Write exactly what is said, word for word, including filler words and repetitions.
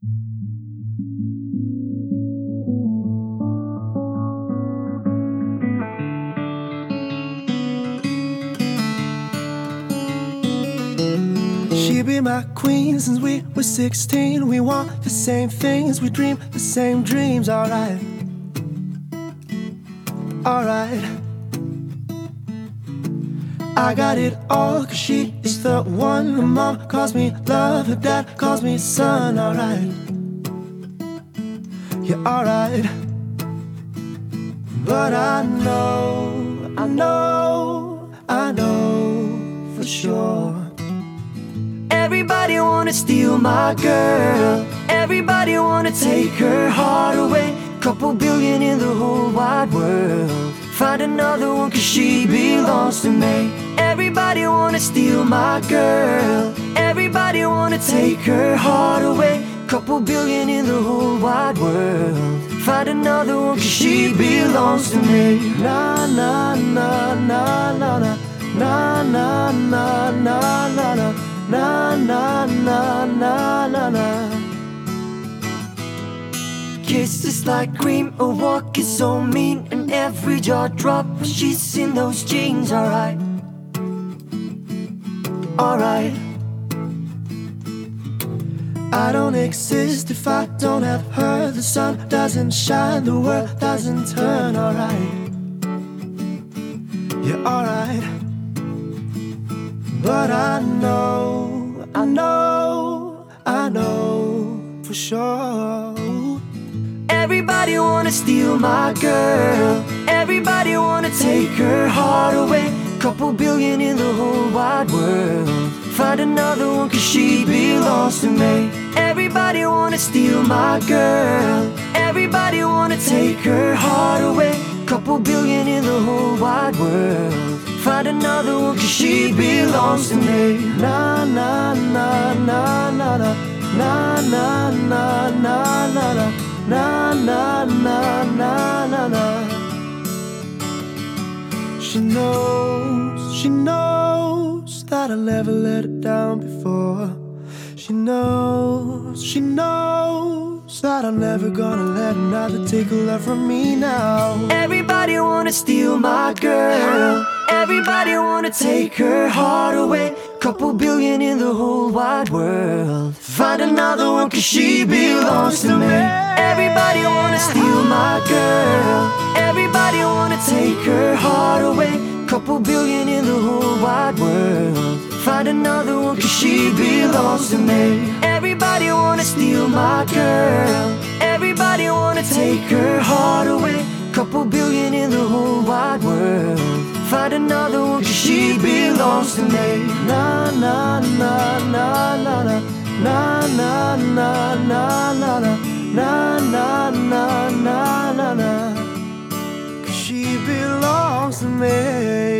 She be my queen since we were sixteen. We want the same things, we dream the same dreams. Alright, alright. I got it all, cause she is the one. Her mom calls me love, her dad calls me son. Alright, yeah, alright. But I know, I know, I know for sure. Everybody wanna steal my girl, everybody wanna take her heart away. Couple billion in the whole wide world, find another one cause she belongs to me. Everybody wanna steal my girl, everybody wanna take her heart away. Couple billion in the whole wide world, find another one cause she belongs to me. Na na na na na na na na na na na na na na na na na na. Kisses like cream, a walk is so mean, and every jaw drop when she's in those jeans. Alright, alright. I don't exist if I don't have her. The sun doesn't shine, the world doesn't turn. Alright, yeah, alright. But I know, I know, I know for sure. Everybody wanna steal my girl, everybody wanna take her heart away. Couple billion in the whole wide world, find another one cause she belongs to me. Everybody wanna steal my girl, everybody wanna take her heart away. Couple billion in the whole wide world, find another one cause she belongs to me. Na na na na na na na na na na na na na na na na na. She knows, she knows that I'll never let her down before. She knows, she knows that I'm never gonna let another take her love from me now. Everybody wanna steal my girl, everybody wanna take her heart away. Couple billion in the whole wide world, find another one cause she belongs to me. Everybody wanna steal my girl, everybody wanna take her heart away. Couple billion in the whole wide world, find another one cause she belongs to me. Everybody wanna steal my girl, everybody wanna take her heart away. Couple billion in the whole wide world, find another one cause she belongs to me. Na na na na na na na na na na na na na na na na na na, cause she belongs to me.